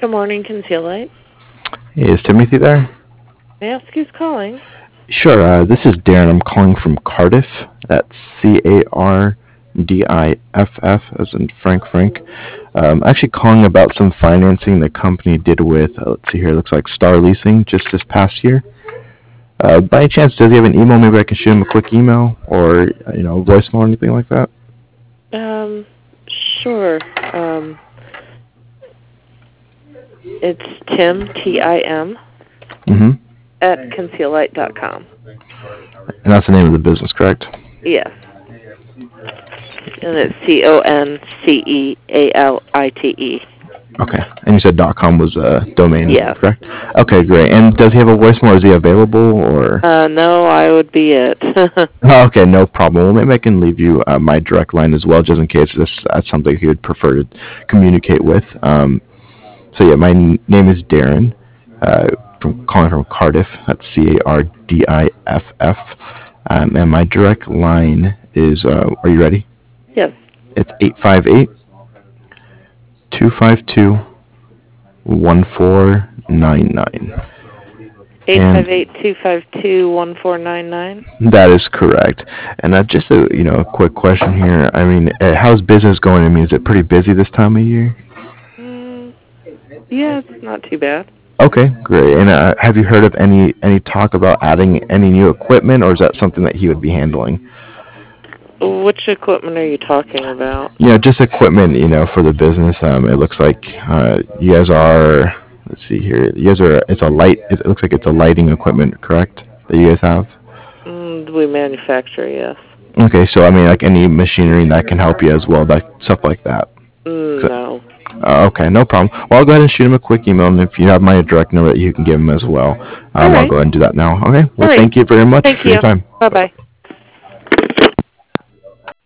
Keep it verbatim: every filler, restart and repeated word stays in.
Good morning, Conceal Light. Hey, is Timothy there? May I ask who's calling? Sure, uh, this is Darren. I'm calling from Cardiff. That's C A R D I F F, as in Frank Frank. Um, actually calling about some financing the company did with, uh, let's see here, it looks like Star Leasing just this past year. Uh, by any chance, does he have an email? Maybe I can shoot him a quick email or, uh, you know, voicemail or anything like that? Um, sure. Um, it's Tim, T I M, Mm-hmm. at conceal light dot com. And that's the name of the business, correct? Yes. And it's C O N C E A L I T E. Okay. And you said .com was a domain, Yes. correct? Okay, great. And does he have a voicemail? Is he available or? Uh, no, I would be it. Oh, okay, no problem. Well, maybe I can leave you uh, my direct line as well, just in case this, that's something he would prefer to communicate with. Um, so yeah, my n- name is Darren. Uh, from calling from Cardiff. That's C A R D I F F. Um, and my direct line is. Uh, are you ready? Yes. It's eight five eight, two five two, one four nine nine. eight five eight, two five two, one four nine nine. That is correct. And uh, just a you know a quick question here. I mean, uh, how's business going? I mean, is it pretty busy this time of year? Mm, yeah, it's not too bad. Okay, great. And uh, have you heard of any any talk about adding any new equipment, or is that something that he would be handling? Which equipment are you talking about? You know, just equipment. You know, for the business. Um, it looks like uh, you guys are. Let's see here. You guys are. It's a light. It looks like it's a lighting equipment, correct? That you guys have. Mm, we manufacture, yes. Okay, so I mean, like any machinery that can help you as well, that stuff like that. Mm, So- no. Uh, okay, no problem. Well, I'll go ahead and shoot him a quick email, and if you have my direct number, that you can give him as well. Um, All I'll right. go ahead and do that now. Okay. Well, All right. thank you very much Thank for you. your time. Bye-bye.